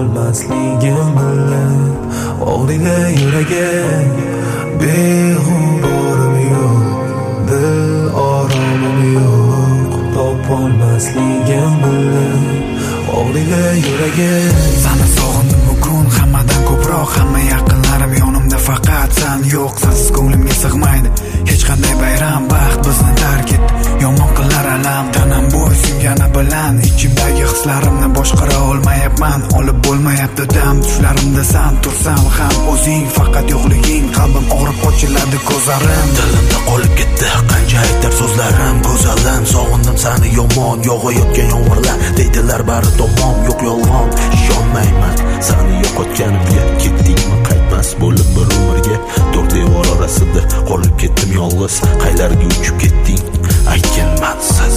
topolmasligim bilan og'riga yuragim beg'uborim yo'q, dil oromim yo'q, topolmasligim bilan og'riga yuragim. Seni sog'indim bugun hammadan ko'proq, hamma yaqinlarim yonimda, faqat sen yo'q. Sensiz ko'nglimga sig'maydi hech qanday bayram, baxt bizni tark etdi, yomon qilar alam. Tanam bo'y singani bilan ichimdagi hislarimni boshqara olmayapman, olib bo'lmayapti dam. Tushlarimda sen tursan ham o'zing, faqat yo'qliging, qalbim og'rib ochiladi ko'zlarim. Dilimda qolib ketdi qancha aytar so'zlarim, go'zalim sog'indim seni yomon, yog'ayotgan yomg'irlar deydilar bari tomon, yo'q yolg'on, ishonmayman seni yo'qotganimga. Ketdingmi qaytmas bo'lib bir umrga, to'rt devor orasida qolib ketdim yolg'iz. Qaylarga uchib ketding aytgin mansiz.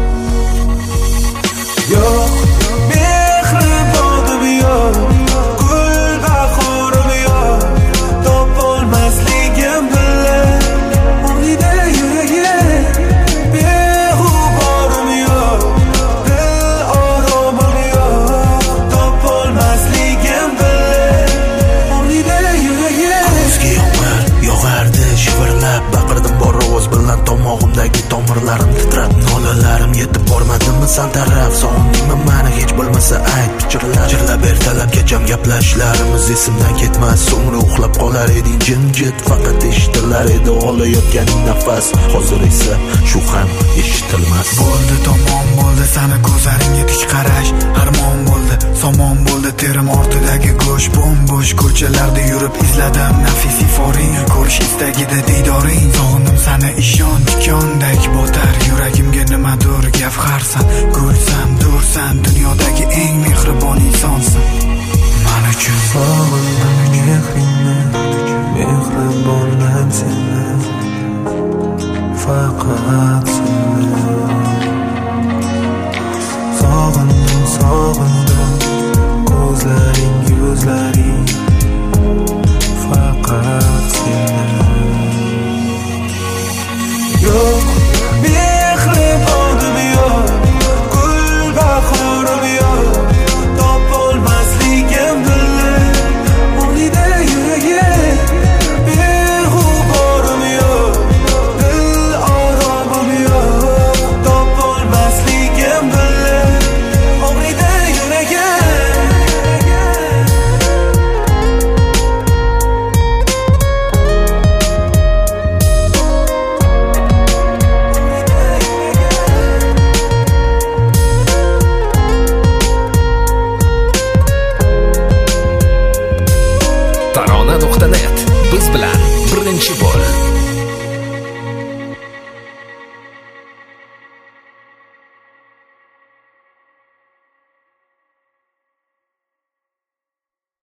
Yo'q mehribonim yo'q, gul bahorim yo'q, topolmasligim bilan og'rida yuragim. Beg'uborim yo'q, dil oromim yo'q, topolmasligim bilan og'rida yuragim. Ko'zga yomg'ir yog'ardi shivirlab, baqirdim bor ovoz bilan, tomog'imdagi tomirlarim titrab. Nolalarim yetib bormadimi san taraf, sog'indingmi meni hech bo'lmasa ayt, pichirlab jirlab ertalab kecham gaplashishlarimiz esimdan ketmas. So'ngra uxlab qolar eding jimjit, faqat eshitilar edi olayotganing nafas. Hozir esa shu ham eshitilmas. Bo'ldi tamom bo'ldi seni ko'zlaringga tik qarash, armon bo'ldi somon bo'ldi terim ortidagi go'sh. Bo'sh ko'chalarda yurib izladim nafis iforing, ko'rish istagida diydoring. Sog'indim seni ishon tikondek botar yuragimga, nimadir gavharsan, gulsan, dursan, dunyodagi eng mehribon insonsan men uchun. Sog'indim mehringni, mehribonman seni, faqat seni. Sog'indim ko'zlaring, yuzlaring, faqat seni. Yo'q mehribonim yo'q, gul bahorim yo'q, topolmasligim bilan og'rida yuragim. Beg'uborim yo'q, dil oromim yo'q, topolmasligim bilan og'rida yuragim. Tarona.net biz bilan birinchi bo'l.